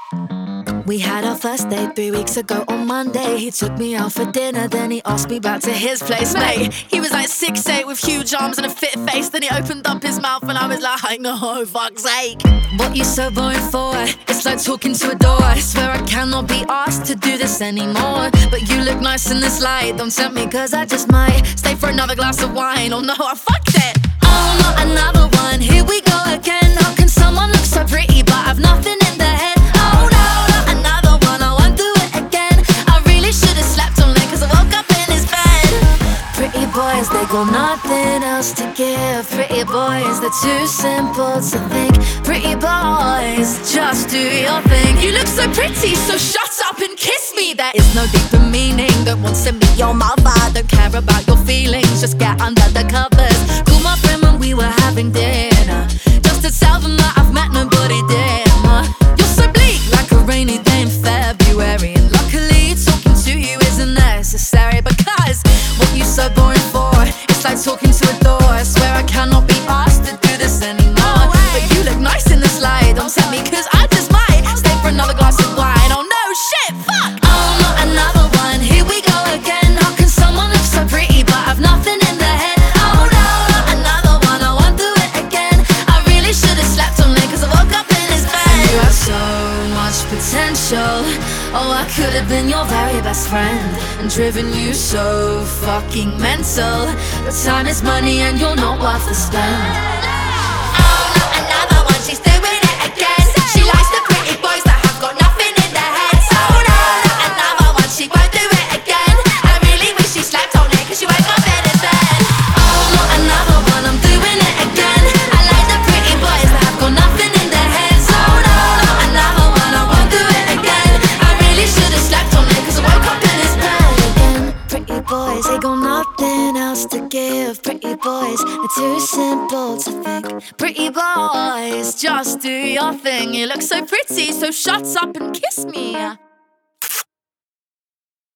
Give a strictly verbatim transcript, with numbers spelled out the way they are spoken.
We had our first date three weeks ago on Monday. He took me out for dinner, then he asked me back to his place, mate. He was like six eight with huge arms and a fit face. Then he opened up his mouth and I was like, no, fuck's sake. What you so boring for? It's like talking to a door. I swear I cannot be asked to do this anymore. But you look nice in this light. Don't tempt me cause I just might stay for another glass of wine. Oh no, I fucked it. Oh, not another one, here we go again. How can someone look so pretty but have nothing in their head? Oh no, not another one, I won't do it again. I really should've slept on it cause I woke up in his bed. Pretty boys, they got nothing else to give. Pretty boys, they're too simple to think. Pretty boys, just do your thing. You look so pretty, so shut up and kiss me. There is no deeper meaning. Don't want to be your mother. Don't care about your feelings, just get under the covers. Call my friend when we were having dinner, just to tell them that I've met nobody dimmer. You're so bleak, like a rainy day in February. And luckily talking to you isn't necessary, because what you so boring for? It's like talking to a door. I swear I cannot be asked to do this anymore. But you look nice in this light. Don't tempt me cause I just might stay for another glass of wine. Oh no, shit, fuck. Oh, not another one, here we go again. How can someone look so pretty but have nothing in their head? Oh no, not another one, I won't do it again. I really should've slept on it cause I woke up in his bed. You have so much potential. Oh, I could've been your very best friend and driven you so fucking mental. But time is money and you're not worth the spend. They got nothing else to give. Pretty boys, they're too simple to think. Pretty boys, just do your thing. You look so pretty, so shut up and kiss me.